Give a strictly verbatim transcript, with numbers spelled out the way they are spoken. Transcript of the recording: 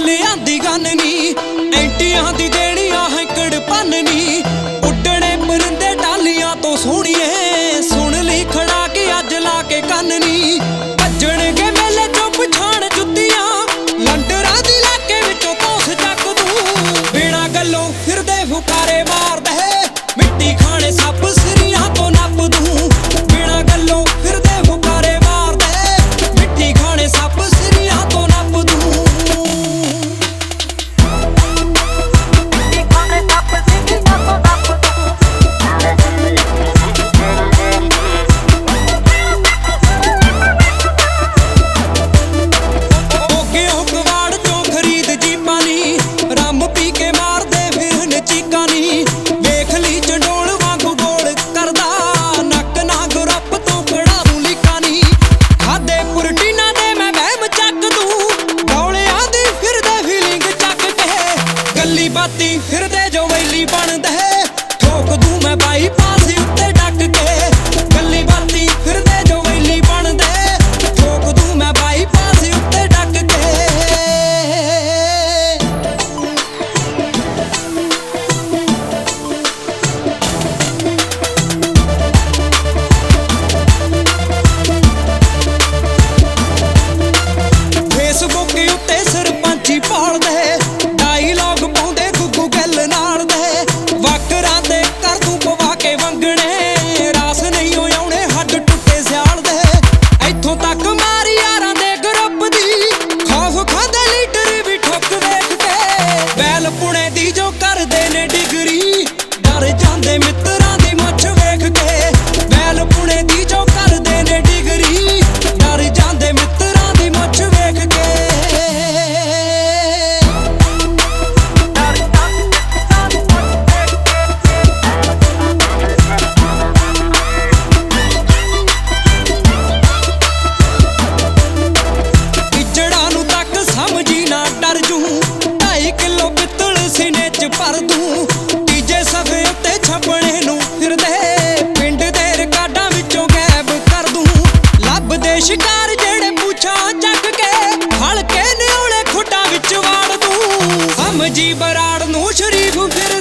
लियांदी gun नी एंटियां दी देनियां हैकड़ भन नी उड्डणे परिंदे डालियां तो सोहणिए सुन ली खड़ा के अज ला के कन नी भज्जणगे मेले चों पछाण जुत्तियां लंडरां दी लाके विचों तोस चक दूं बिना गल्लों फिरदे फुकारे मारदे मिट्टी खाने सप सिरियां तो नप दूं बिना गल्लों फिरदे फुकारे मारदे मिट्टी खाने सप सिरियां तो नप दूं फिरदे जो वैली बनदे ठोक दूं मैं बाई पास उत्ते डक के गली बाती फिरदे जो वैली बनदे ठोक दूं मैं बाई पास उत्ते डक के फेसबुक उत्ते सरपंची पालदे डायलॉग पाउंदे गुग्गू गल नाल दे वकरां दे कर दूं पवा के वंगणे रास नहीं हो आउणे हड्ड टुੱਟੇ सियाल दे इत्थों तक मारी यारां दे ग्रुप दी खौफ खांदे लीडर भी ठुक वेख के बैल पुणे दी जो करदे ने डिगरी डर जांदे मित्तरां दी मुੱਛ वेख के बैल पुणे दी जो करदे ने डिगरी डर जांदे मित्तरां दी मुੱਛ वेख के पर दूं तीजे सफे उत्ते छपणे नूं फिरदे पिंड दे रिकार्डां विचों गैब कर दूं लभदे शिकार जेड़े पूछां चक के हलके निओले खुट्टां विच वाड़ दूं समझी बराड़ नूं शरीफ फिर